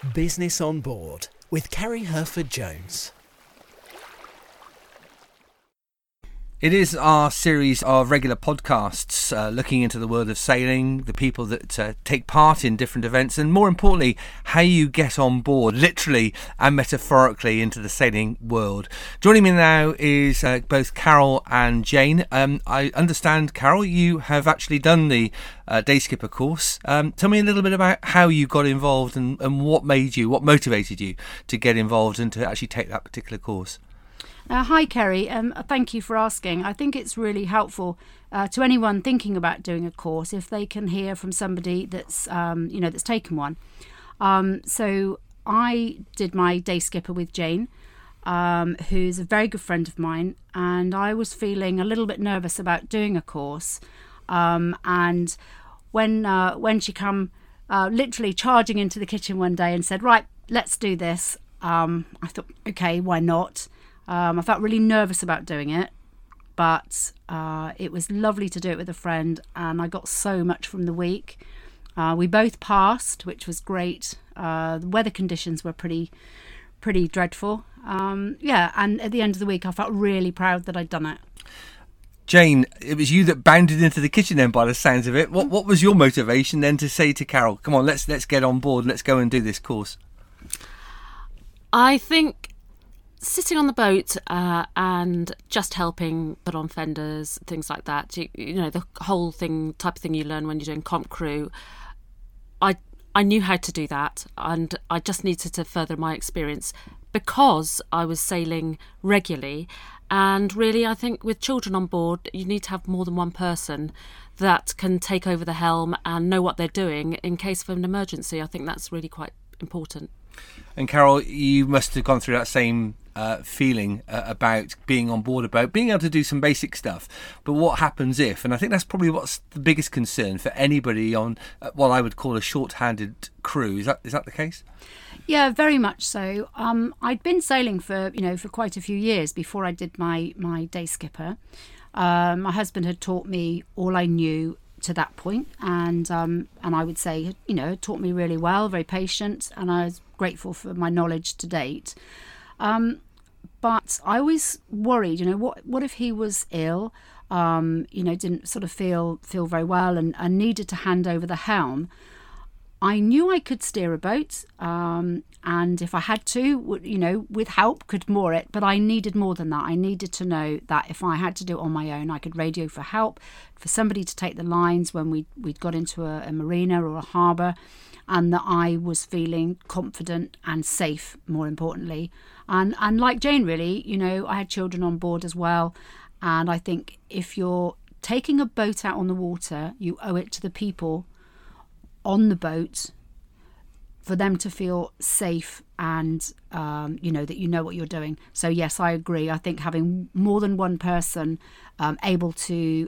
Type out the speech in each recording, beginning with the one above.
Business on Board with Kerry Herford-Jones. It is our series of regular podcasts looking into the world of sailing, the people that take part in different events, and more importantly, how you get on board, literally and metaphorically, into the sailing world. Joining me now is both Carol and Jane. I understand, Carol, you have actually done the day skipper course. Tell me a little bit about how you got involved and what motivated you to get involved and to actually take that particular course. Hi, Kerry. Thank you for asking. I think it's really helpful to anyone thinking about doing a course if they can hear from somebody that's taken one. So I did my day skipper with Jane, who's a very good friend of mine, and I was feeling a little bit nervous about doing a course. And when she come literally charging into the kitchen one day and said, "Right, let's do this," I thought, okay, why not? I felt really nervous about doing it, but it was lovely to do it with a friend, and I got so much from the week. We both passed, which was great. The weather conditions were pretty dreadful. And at the end of the week, I felt really proud that I'd done it. Jane, it was you that bounded into the kitchen then, by the sounds of it. What was your motivation then to say to Carol, "Come on, let's get on board, let's go and do this course"? I think sitting on the boat and just helping put on fenders, things like that, you know, the whole type of thing you learn when you're doing comp crew, I knew how to do that, and I just needed to further my experience because I was sailing regularly. And really, I think with children on board, you need to have more than one person that can take over the helm and know what they're doing in case of an emergency. I think that's really quite important. And Carol, you must have gone through that same feeling about being on board, about being able to do some basic stuff. But what happens if, and I think that's probably what's the biggest concern for anybody on what I would call a short-handed crew. Is that the case? Yeah, very much so. I'd been sailing for quite a few years before I did my day skipper. My husband had taught me all I knew to that point, and I would say, taught me really well, very patient, and I was grateful for my knowledge to date. But I always worried, what if he was ill, didn't sort of feel very well and needed to hand over the helm. I knew I could steer a boat, and if I had to, with help, could moor it. But I needed more than that. I needed to know that if I had to do it on my own, I could radio for help, for somebody to take the lines when we'd got into a marina or a harbour, and that I was feeling confident and safe, more importantly. And like Jane, really, I had children on board as well. And I think if you're taking a boat out on the water, you owe it to the people on the boat for them to feel safe and that you know what you're doing. So yes, I agree. I think having more than one person able to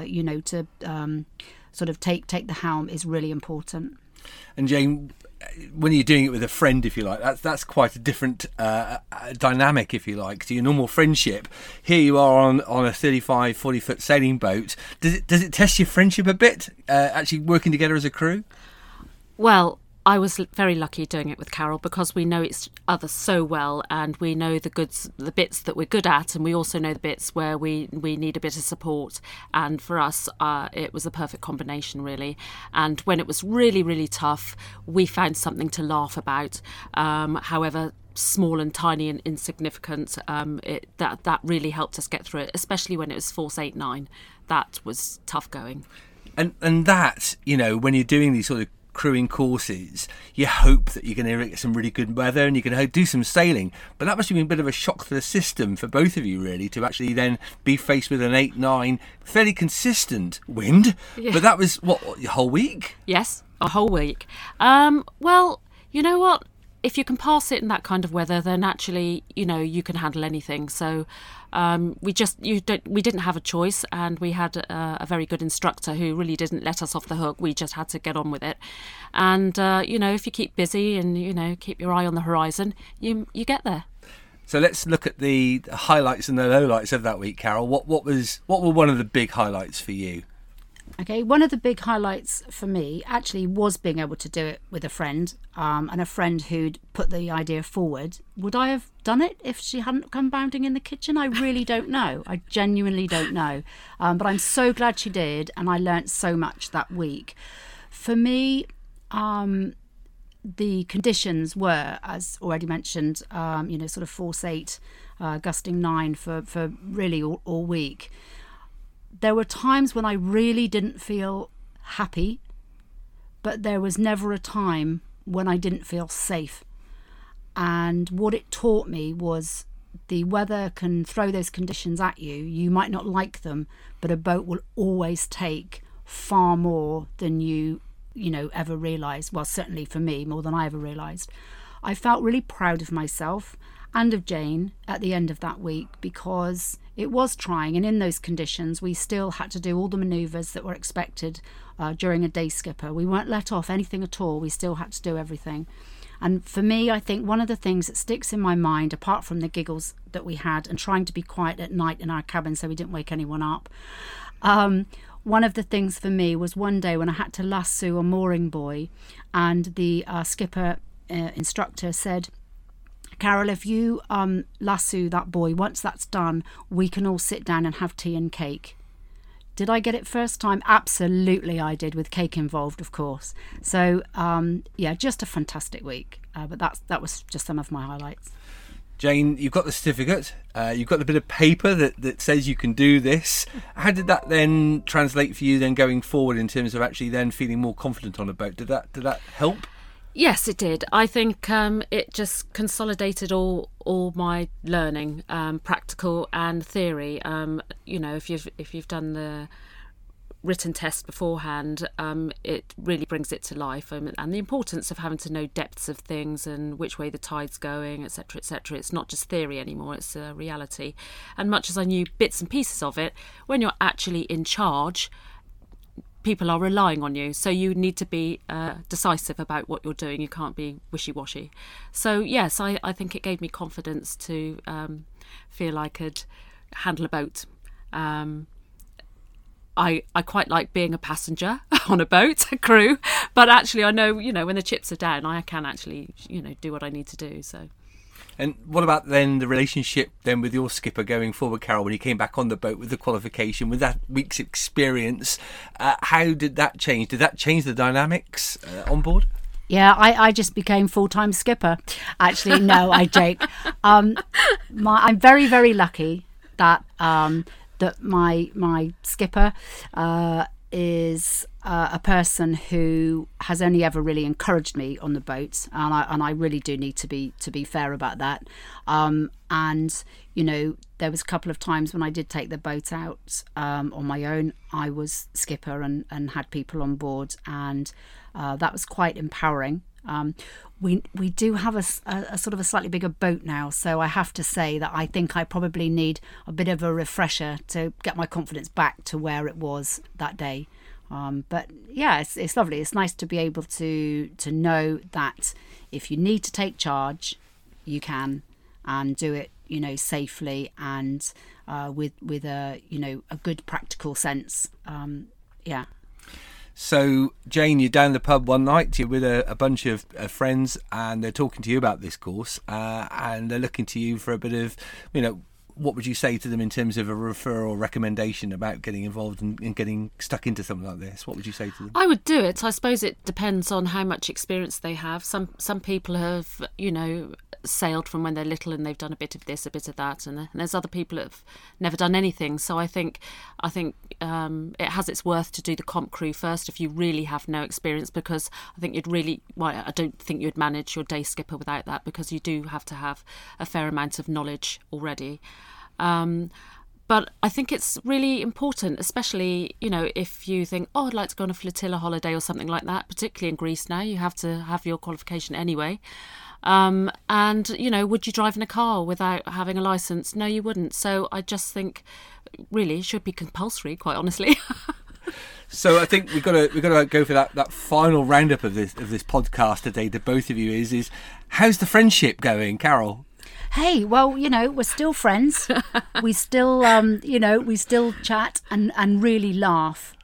sort of take the helm is really important. And Jane, when you're doing it with a friend, if you like, that's quite a different dynamic, if you like, to your normal friendship. Here you are on a 35-40 foot sailing boat. Does it test your friendship a bit, actually working together as a crew? Well, I was very lucky doing it with Carol because we know each other so well, and we know the bits that we're good at, and we also know the bits where we need a bit of support. And for us, it was a perfect combination, really. And when it was really, really tough, we found something to laugh about. However small and tiny and insignificant, that really helped us get through it, especially when it was force 8-9. That was tough going. And that, when you're doing these sort of crewing courses, you hope that you're going to get some really good weather and you're going to do some sailing. But that must have been a bit of a shock to the system for both of you, really, to actually then be faced with an 8-9 fairly consistent wind. Yeah. But that was what, your whole week? Yes, a whole week. Well, you know what? If you can pass it in that kind of weather, then actually, you can handle anything. So we didn't have a choice, and we had a very good instructor who really didn't let us off the hook. We just had to get on with it. And, if you keep busy and, keep your eye on the horizon, you get there. So let's look at the highlights and the lowlights of that week, Carol. What were one of the big highlights for you? Okay, one of the big highlights for me actually was being able to do it with a friend, and a friend who'd put the idea forward. Would I have done it if she hadn't come bounding in the kitchen? I really don't know. I genuinely don't know. But I'm so glad she did, and I learnt so much that week. For me, the conditions were, as already mentioned, sort of force 8, gusting 9 for really all week. There were times when I really didn't feel happy, but there was never a time when I didn't feel safe. And what it taught me was the weather can throw those conditions at you. You might not like them, but a boat will always take far more than you ever realise. Well, certainly for me, more than I ever realised. I felt really proud of myself and of Jane at the end of that week, because it was trying, and in those conditions we still had to do all the manoeuvres that were expected during a day skipper. We weren't let off anything at all. We still had to do everything. And for me, I think one of the things that sticks in my mind, apart from the giggles that we had and trying to be quiet at night in our cabin so we didn't wake anyone up, one of the things for me was one day when I had to lasso a mooring buoy, and the skipper instructor said, "Carol, if you lasso that buoy, once that's done, we can all sit down and have tea and cake." Did I get it first time? Absolutely I did, with cake involved, of course. So, just a fantastic week. But that was just some of my highlights. Jane, you've got the certificate, you've got the bit of paper that says you can do this. How did that then translate for you then going forward in terms of actually then feeling more confident on a boat? Did that help? Yes, it did. I think it just consolidated all my learning, practical and theory. If you've done the written test beforehand, it really brings it to life, and the importance of having to know depths of things and which way the tide's going, etc., etc. It's not just theory anymore; it's a reality. And much as I knew bits and pieces of it, when you're actually in charge, people are relying on you, so you need to be decisive about what you're doing. You can't be wishy-washy. So yes, I think it gave me confidence to feel I could handle a boat. I quite like being a passenger on a boat, a crew, but actually I know, when the chips are down, I can actually, do what I need to do. So. And what about then the relationship then with your skipper going forward, Carol, when you came back on the boat with the qualification, with that week's experience? How did that change? Did that change the dynamics on board? Yeah, I just became full-time skipper. Actually, no, I joke. I'm very, very lucky that that my skipper is a person who has only ever really encouraged me on the boat, and I really do need to be fair about that. And there was a couple of times when I did take the boat out on my own. I was skipper and had people on board, and that was quite empowering. We do have a sort of a slightly bigger boat now, so I have to say that I think I probably need a bit of a refresher to get my confidence back to where it was that day. But yeah, it's lovely. It's nice to be able to know that if you need to take charge, you can, and do it, safely and with a a good practical sense. Yeah. So, Jane, you're down the pub one night, you're with a bunch of friends, and they're talking to you about this course, and they're looking to you for a bit of, what would you say to them in terms of a referral recommendation about getting involved and getting stuck into something like this? What would you say to them? I would do it. I suppose it depends on how much experience they have. Some people have, sailed from when they're little and they've done a bit of this, a bit of that, and there's other people that have never done anything. So I think it has its worth to do the comp crew first if you really have no experience, because I think I don't think you'd manage your day skipper without that, because you do have to have a fair amount of knowledge already. But I think it's really important, especially, if you think, I'd like to go on a flotilla holiday or something like that, particularly in Greece now, you have to have your qualification anyway. And, would you drive in a car without having a licence? No, you wouldn't. So I just think really it should be compulsory, quite honestly. So I think we've got to go for that final roundup of this podcast today. To both of you is how's the friendship going, Carol? Hey, well, we're still friends. We still, we still chat and really laugh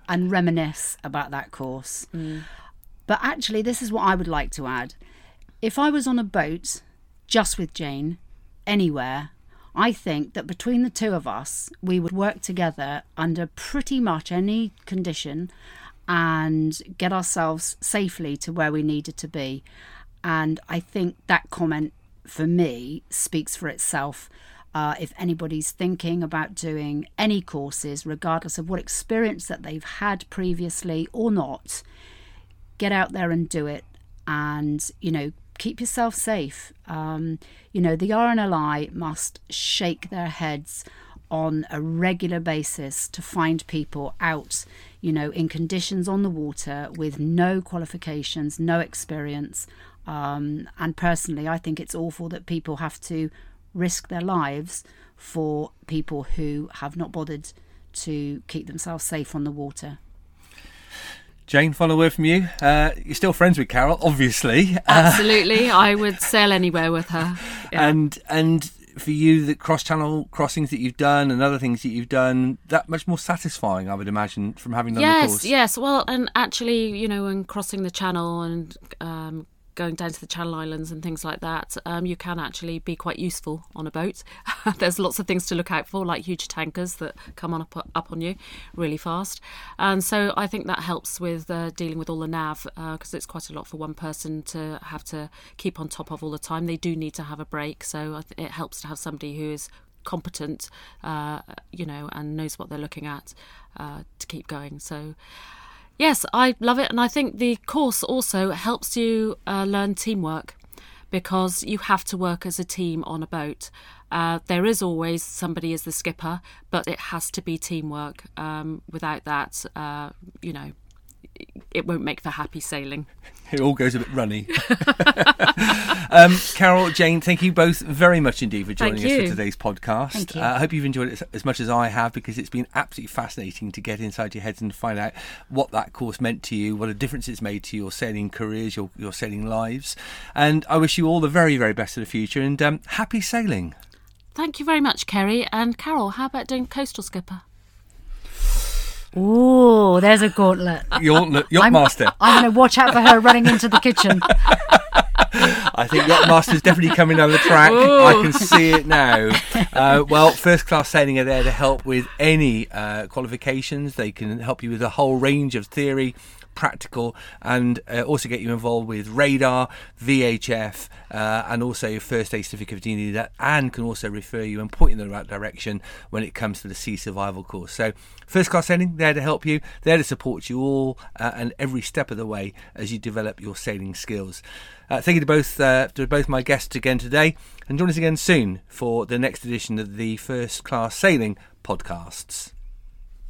and reminisce about that course. But actually, this is what I would like to add. If I was on a boat just with Jane, anywhere, I think that between the two of us, we would work together under pretty much any condition and get ourselves safely to where we needed to be. And I think that comment, for me, speaks for itself. If anybody's thinking about doing any courses, regardless of what experience that they've had previously or not, get out there and do it. And, keep yourself safe. The RNLI must shake their heads on a regular basis to find people out, in conditions on the water with no qualifications, no experience. And personally, I think it's awful that people have to risk their lives for people who have not bothered to keep themselves safe on the water. Jane, final word from you. You're still friends with Carol, obviously. Absolutely. I would sail anywhere with her. Yeah. And for you, the cross-channel crossings that you've done and other things that you've done, that much more satisfying, I would imagine, from having done the course. Yes. Well, and actually, when crossing the channel and going down to the Channel Islands and things like that, you can actually be quite useful on a boat. There's lots of things to look out for, like huge tankers that come up on you really fast. And so I think that helps with dealing with all the nav, because it's quite a lot for one person to have to keep on top of all the time. They do need to have a break, so it helps to have somebody who is competent, and knows what they're looking at to keep going. So yes, I love it. And I think the course also helps you learn teamwork, because you have to work as a team on a boat. There is always somebody as the skipper, but it has to be teamwork. Without that, it won't make for happy sailing. It all goes a bit runny. Carol, Jane, thank you both very much indeed for joining us for today's podcast. Thank you. I hope you've enjoyed it as much as I have, because it's been absolutely fascinating to get inside your heads and find out what that course meant to you, what a difference it's made to your sailing careers, your sailing lives. And I wish you all the very, very best for the future, and happy sailing. Thank you very much, Kerry. And Carol, how about doing Coastal Skipper? Ooh, there's a gauntlet. Yacht Master. I'm going to watch out for her running into the kitchen. I think Yacht Master's definitely coming down the track. Ooh. I can see it now. Well, First Class Sailing are there to help with any qualifications. They can help you with a whole range of theory, practical, and also get you involved with radar, VHF, and also your first aid certificate if you need that, and can also refer you and point you in the right direction when it comes to the sea survival course. So First Class Sailing, there to help you, there to support you all and every step of the way as you develop your sailing skills. Thank you to both my guests again today, and join us again soon for the next edition of the First Class Sailing podcasts.